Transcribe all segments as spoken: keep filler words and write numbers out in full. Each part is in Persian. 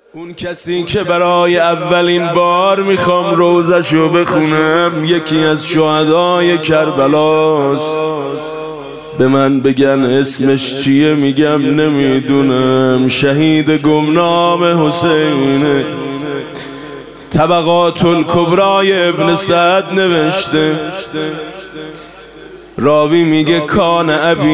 اون کسی که برای اولین بار میخوام روزشو بخونم یکی از شهدای کربلاست. به من بگن اسمش چیه میگم نمیدونم. شهید گمنام حسینه. طبقات الکبرای ابن سعد نوشته، راوی میگه کان ابی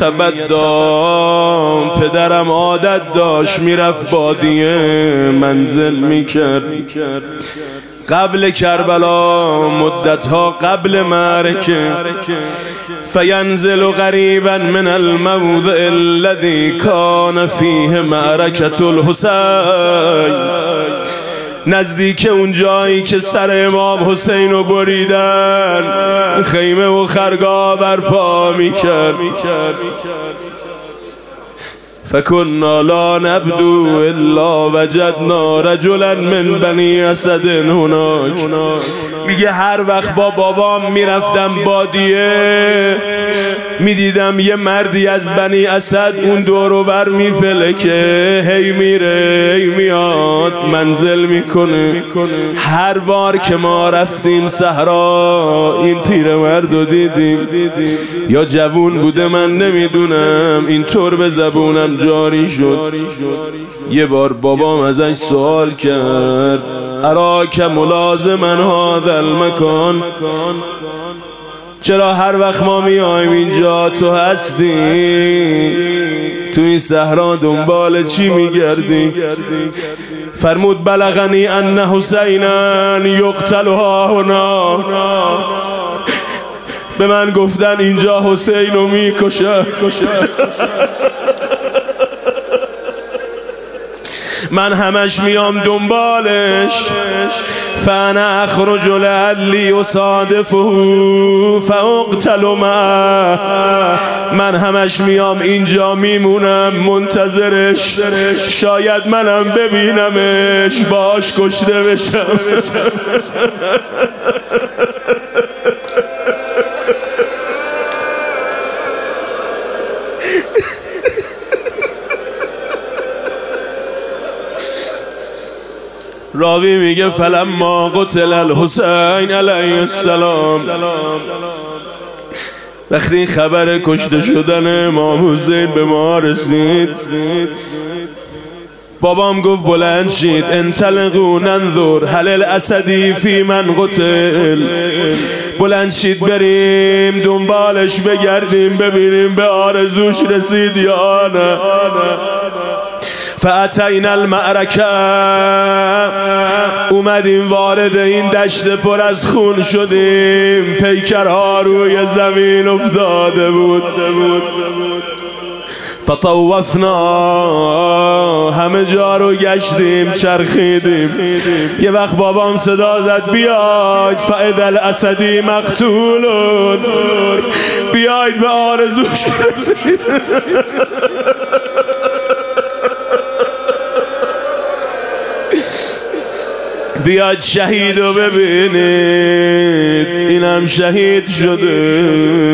یتبدا، پدرم عادت داشت میرفت بادیه منزل میکرد. قبل کربلا، مدتها قبل معرکه، فینزل قریبا من الموضع الذي کان فیه معرکة الحسین، نزدیک اون جایی که سر امام حسین رو بریدن خیمه و خرگاه برپا میکرد. فکنا لا نبدو الا وجدنا رجلا من بنی اسد هناک. میگه هر وقت با بابام میرفتم بادیه میدیدم یه مردی از بنی اسد اون دورو بر میپلکه، هی میره هی میاد منزل میکنه. هر بار که ما رفتیم صحرا این پیرمردو دیدیم، یا جوون بوده من نمیدونم، اینطور به زبونم جاری شد. یه بار بابام ازش سوال کرد اراک ملازمن هذا المکان، چرا هر وقت ما میایم اینجا تو هستی؟ تو این صحرا دنبال چی میگردی؟ فرمود بلغنی ان حسینا یقتل ها هنا، به من گفتن اینجا حسین رو میکشن. من همش میام دنبالش. فانا اخرج لعلی اصادفه فاقتل معه، من همش میام اینجا میمونم منتظرش، شاید منم ببینمش باش کشته بشم. راوی میگه فلما قتل الحسین علیه السلام، وقتی این خبر کشته شدن امام حسین به ما رسید، بابام گفت بلند شید انطلقوا ننظر هل الاسدی فی من قتل، بلند شید بریم دنبالش بگردیم ببینیم به آرزوش رسید یا نه. فاتینا المعرکه، اومدیم وارد این دشت پر از خون شدیم، پیکرها روی زمین افتاده بود. فطوفنا، همه جا رو گشتیم چرخیدیم. یه وقت بابام صدا زد بیاید فاذا الاسدی مقتولون، بیاید به آرزوش رسید. بیاید شهید رو ببینید، اینم شهید شده.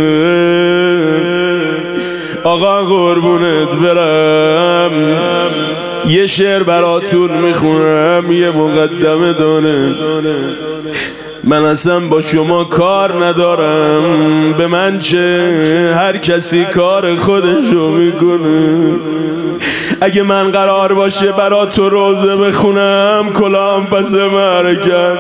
آقا قربونت برم، یه شعر براتون میخونم، یه مقدمه داره. من اصلا با شما کار ندارم، به من چه، هر کسی کار خودشو میکنه. اگه من قرار باشه برا تو روزه بخونم کلام پس مرکن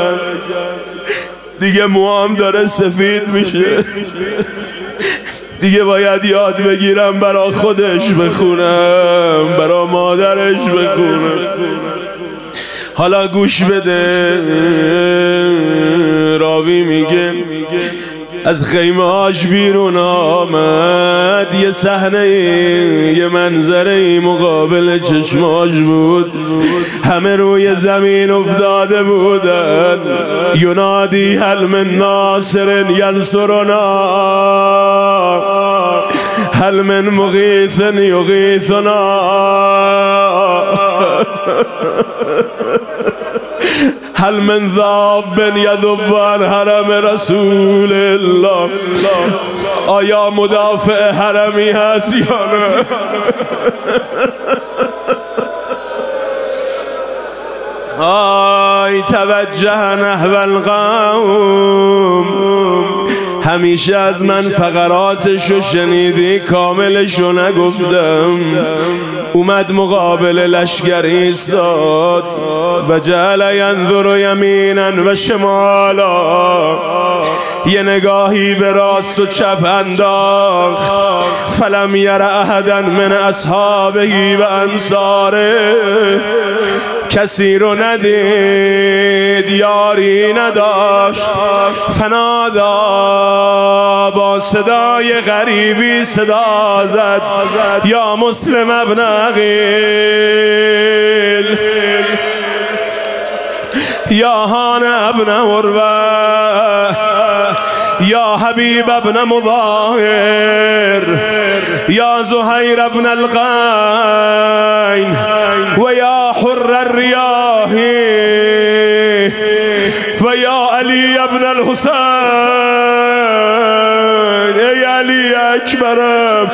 دیگه موام داره سفید میشه، دیگه باید یاد بگیرم برا خودش بخونم، برا مادرش بخونم. حالا گوش بده، راوی میگه از خیمه هاش بیرون آمد، یه صحنه یه منظره مقابل چشماش بود. همه روی زمین افتاده بودن. ینادی هل من ناصر ینصرنا، هل من مغیث یغیثنا، هل من ذاب یذب عن حرم رسول الله، آیا مدافع حرمی هست یا نه؟ آی توجه نحو القوم، همیشه از من فقراتشو شنیدی کاملشو نگفتم. اومد مقابل لشگر ایستاد و جعل ینظر یمینا و شمالا، یه نگاهی به راست و چپ انداخت. فلم یر احدا من اصحابه و انصاره، کسی رو ندید، یاری نداشت. فنادا، با صدای غریبی صدا زد، یا مسلم ابن عقیل، یا هان ابن عروة، یا حبیب ابن مظاهر، یا زهیر ابن القین، و یا حر الریاح، و یا علی ابن الحسین، ای علی اکبرم.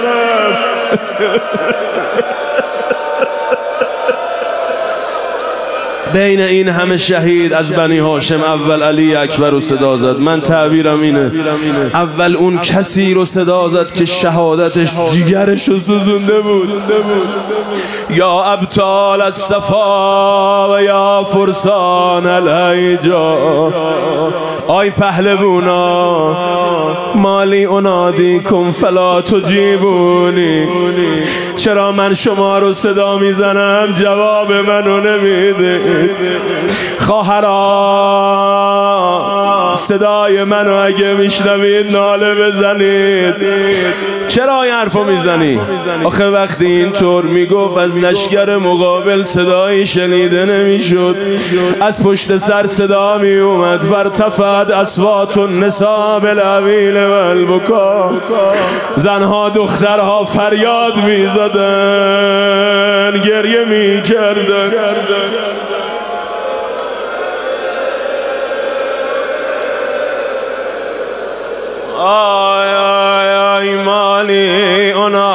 بین این همه شهید از بنی هاشم اول علی اکبر رو صدا زد. من تعبیرم اینه، اول اون کسی رو صدا زد که شهادتش جیگرش رو سوزونده بود. یا ابطال الصفا و یا فرسان الهیجا، آی پهلوونا، مالی انادیکم فلا تجیبونی، چرا من شما رو صدا میزنم جواب منو نمیده؟ خواهرا، صدای منو اگه میشنوید ناله بزنید. چرا این حرفو میزنی؟ آخه وقتی اینطور میگفت از لشگر مقابل صدایی شنیده نمیشد، از پشت سر صدا میومد. فارتفعت اصوات النساء بالعویل و البکا، زنها دخترها فریاد میزدن، گریه میکردن. آی آی آی مالی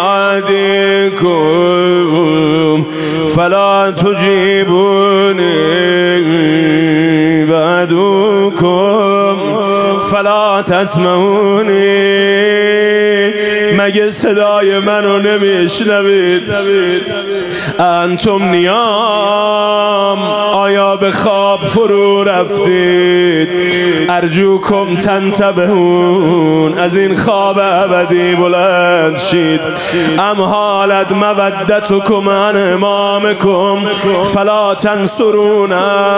انادیکم فلا تجیبونی و ادعوکم فلا تسمعونی، مگه صدای منو نمیشنوید؟ انتم نیام، آیا به خواب فرو رفتید؟ ارجوکم تنتبهون، از این خواب ابدی بلند شید. ام حالت مودتکم عن امامکم فلا تنصرونه،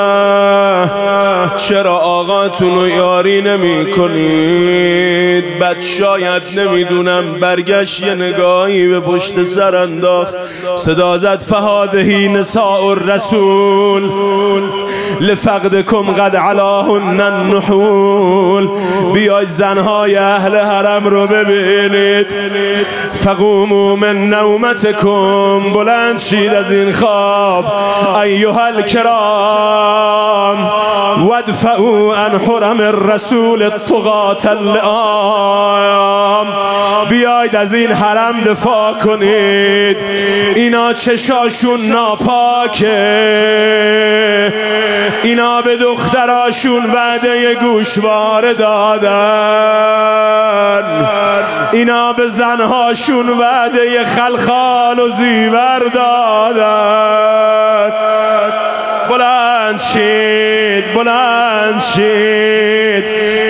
چرا آقاتون رو یاری نمی کنید؟ بد شاید نمیدونم برگشت یه نگاهی به پشت سر انداخت، صدا زد فهادهی نساء الرسول لفقدکم قد علاهن النحول، بیاید زنهای اهل حرم رو ببینید. فقوموا من نومتکم، بلند شید از این خواب. ایها الکرام وادفعوا عن حرم الرسول الطغاة اللئام، بیاید از این حرم دفاع کنید. اینا چشاشون ناپاکه، اینا به دختراشون وعده گوشواره دادن، اینا به زنهاشون وعده خلخال و زیور دادن. بلند شید، بلند شید.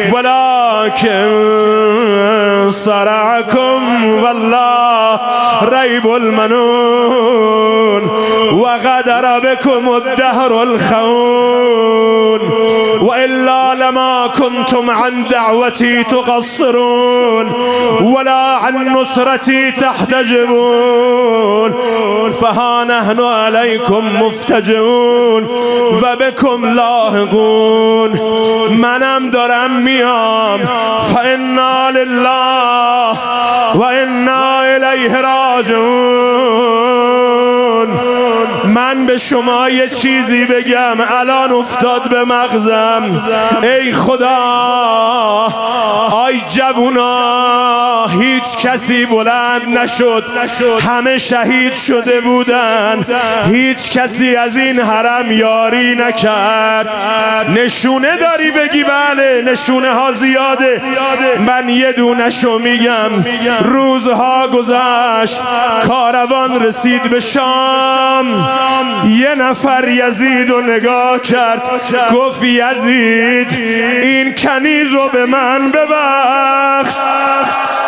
ولكن صرعكم والله ریب المنون وغدر بكم الدهر الخون وإلا لما كنتم عن دعوتي تقصرون ولا عن نصرتي تحتجبون، فها نحن عليكم مفتجعون و بكم لاحقون. منم دارم میام، فإنا لله و انا الیه راجعون. من به شما یه چیزی بگم، الان افتاد به مغزم. نبزم. ای خدا آی جوونا هیچ کسی بلند نشد، همه شهید شده بودن، هیچ کسی از این حرم یاری نکرد. نشونه داری بگی بله نشونه ها زیاده، من یه دونشو میگم. روزها گذشت، کاروان رسید به شام، یه نفر یزید رو نگاه کرد، گفت یزید این کنیزو به من ببخش.